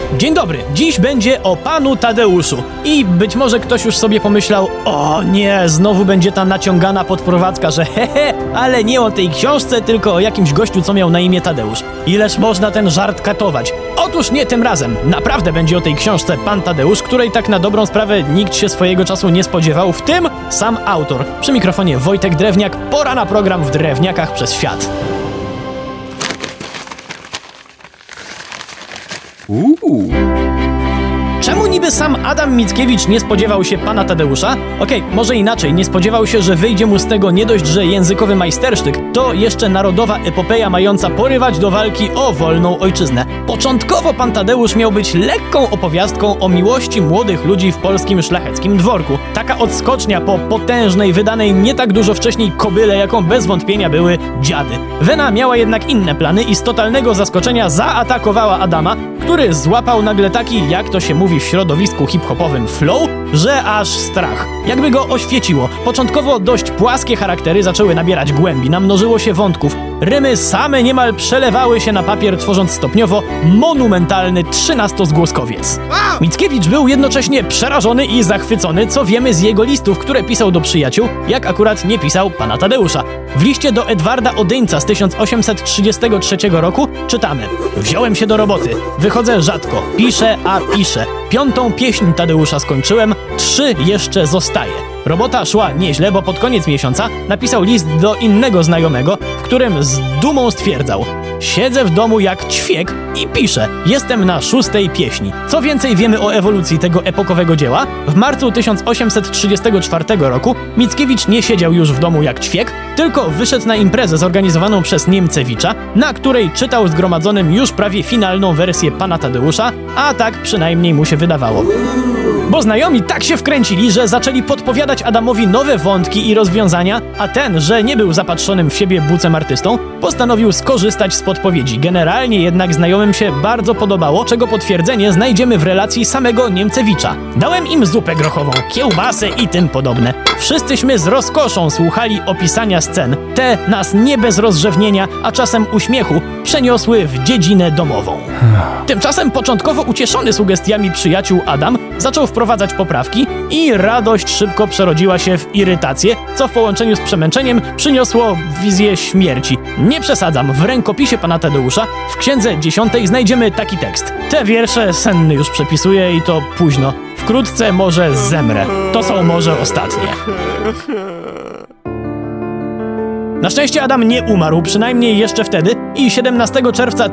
Dzień dobry, dziś będzie o panu Tadeuszu. I być może ktoś już sobie pomyślał, o nie, znowu będzie ta naciągana podprowadzka, że ale nie o tej książce, tylko o jakimś gościu, co miał na imię Tadeusz. Ileż można ten żart katować? Otóż nie tym razem. Naprawdę będzie o tej książce Pan Tadeusz, której tak na dobrą sprawę nikt się swojego czasu nie spodziewał, w tym sam autor. Przy mikrofonie Wojtek Drewniak, pora na program w Drewniakach przez świat. Czemu niby sam Adam Mickiewicz nie spodziewał się pana Tadeusza? Okej, może inaczej, nie spodziewał się, że wyjdzie mu z tego nie dość, że językowy majstersztyk, to jeszcze narodowa epopeja mająca porywać do walki o wolną ojczyznę. Początkowo pan Tadeusz miał być lekką opowiastką o miłości młodych ludzi w polskim szlacheckim dworku. Taka odskocznia po potężnej, wydanej nie tak dużo wcześniej kobyle, jaką bez wątpienia były dziady. Wena miała jednak inne plany i z totalnego zaskoczenia zaatakowała Adama, który złapał nagle taki, jak to się mówi w środowisku hip-hopowym, flow, że aż strach. Jakby go oświeciło. Początkowo dość płaskie charaktery zaczęły nabierać głębi, namnożyło się wątków. Rymy same niemal przelewały się na papier, tworząc stopniowo monumentalny 13-zgłoskowiec. Mickiewicz był jednocześnie przerażony i zachwycony, co wiemy z jego listów, które pisał do przyjaciół, jak akurat nie pisał pana Tadeusza. W liście do Edwarda Odyńca z 1833 roku czytamy: wziąłem się do roboty, wychodzę rzadko, piszę, a piszę. 5. pieśń Tadeusza skończyłem, 3 jeszcze zostaje. Robota szła nieźle, bo pod koniec miesiąca napisał list do innego znajomego, w którym z dumą stwierdzał: siedzę w domu jak ćwiek i piszę. Jestem na 6. pieśni. Co więcej wiemy o ewolucji tego epokowego dzieła? W marcu 1834 roku Mickiewicz nie siedział już w domu jak ćwiek, tylko wyszedł na imprezę zorganizowaną przez Niemcewicza, na której czytał zgromadzonym już prawie finalną wersję pana Tadeusza, a tak przynajmniej mu się wydawało. Bo znajomi tak się wkręcili, że zaczęli podpowiadać Adamowi nowe wątki i rozwiązania, a ten, że nie był zapatrzonym w siebie bucem artystą, postanowił skorzystać z podpowiedzi. Generalnie jednak znajomym się bardzo podobało, czego potwierdzenie znajdziemy w relacji samego Niemcewicza. Dałem im zupę grochową, kiełbasę i tym podobne. Wszyscyśmy z rozkoszą słuchali opisania scen. Te nas nie bez rozrzewnienia, a czasem uśmiechu przeniosły w dziedzinę domową. Tymczasem początkowo ucieszony sugestiami przyjaciół Adam zaczął wprowadzać poprawki i radość szybko przerodziła się w irytację, co w połączeniu z przemęczeniem przyniosło wizję śmierci. Nie przesadzam, w rękopisie pana Tadeusza w księdze 10 znajdziemy taki tekst: te wiersze senny już przepisuję i to późno. Wkrótce może zemrę. To są może ostatnie. Na szczęście Adam nie umarł, przynajmniej jeszcze wtedy, i 17 czerwca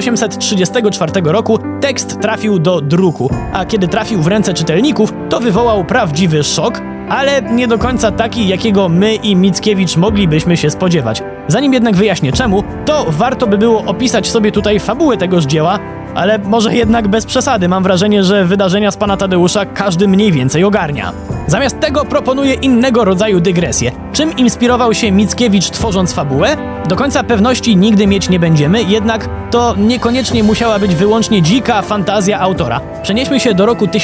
1834 roku tekst trafił do druku, a kiedy trafił w ręce czytelników, to wywołał prawdziwy szok, ale nie do końca taki, jakiego my i Mickiewicz moglibyśmy się spodziewać. Zanim jednak wyjaśnię czemu, to warto by było opisać sobie tutaj fabułę tegoż dzieła, ale może jednak bez przesady. Mam wrażenie, że wydarzenia z pana Tadeusza każdy mniej więcej ogarnia. Zamiast tego proponuję innego rodzaju dygresję. Czym inspirował się Mickiewicz, tworząc fabułę? Do końca pewności nigdy mieć nie będziemy, jednak to niekoniecznie musiała być wyłącznie dzika fantazja autora. Przenieśmy się do roku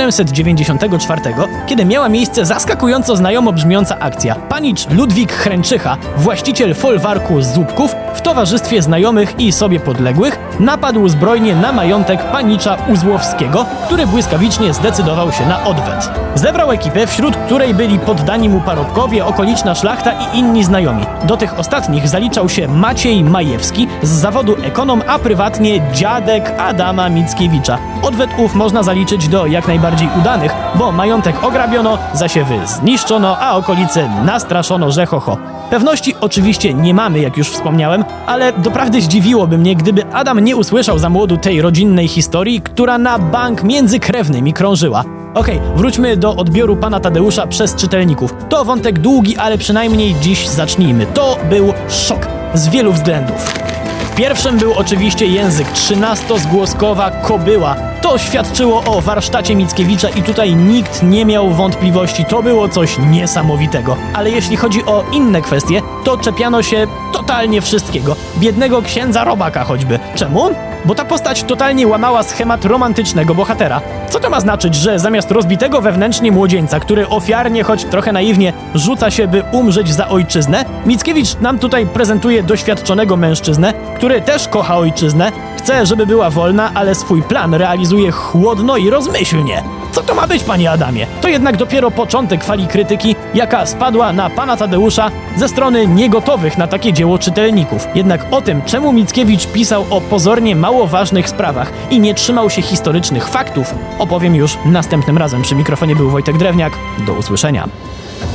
1794, kiedy miała miejsce zaskakująco znajomo brzmiąca akcja. Panicz Ludwik Chręczycha, właściciel folwarku Zupków, w towarzystwie znajomych i sobie podległych, napadł zbrojnie na majątek panicza Uzłowskiego, który błyskawicznie zdecydował się na odwet. Zebrał ekipę, wśród której byli poddani mu parobkowie, okoliczna szlachta i inni znajomi. Do tych ostatnich zaliczał się Maciej Majewski, z zawodu ekonom, a prywatnie dziadek Adama Mickiewicza. Odwet ów można zaliczyć do jak najbardziej udanych, bo majątek ograbiono, zasiewy zniszczono, a okolice nastraszono, że ho. Pewności oczywiście nie mamy, jak już wspomniałem, ale doprawdy zdziwiłoby mnie, gdyby Adam nie usłyszał za młodu tej rodzinnej historii, która na bank między krewnymi krążyła. Okej, wróćmy do odbioru pana Tadeusza przez czytelników. To wątek długi, ale przynajmniej dziś zacznijmy. To był szok z wielu względów. Pierwszym był oczywiście język, 13-zgłoskowa kobyła. To świadczyło o warsztacie Mickiewicza i tutaj nikt nie miał wątpliwości, to było coś niesamowitego. Ale jeśli chodzi o inne kwestie, to czepiano się totalnie wszystkiego. Biednego księdza Robaka choćby. Czemu? Bo ta postać totalnie łamała schemat romantycznego bohatera. Co to ma znaczyć, że zamiast rozbitego wewnętrznie młodzieńca, który ofiarnie, choć trochę naiwnie, rzuca się, by umrzeć za ojczyznę, Mickiewicz nam tutaj prezentuje doświadczonego mężczyznę, który który też kocha ojczyznę, chce, żeby była wolna, ale swój plan realizuje chłodno i rozmyślnie. Co to ma być, panie Adamie? To jednak dopiero początek fali krytyki, jaka spadła na pana Tadeusza ze strony niegotowych na takie dzieło czytelników. Jednak o tym, czemu Mickiewicz pisał o pozornie mało ważnych sprawach i nie trzymał się historycznych faktów, opowiem już następnym razem. Przy mikrofonie był Wojtek Drewniak. Do usłyszenia.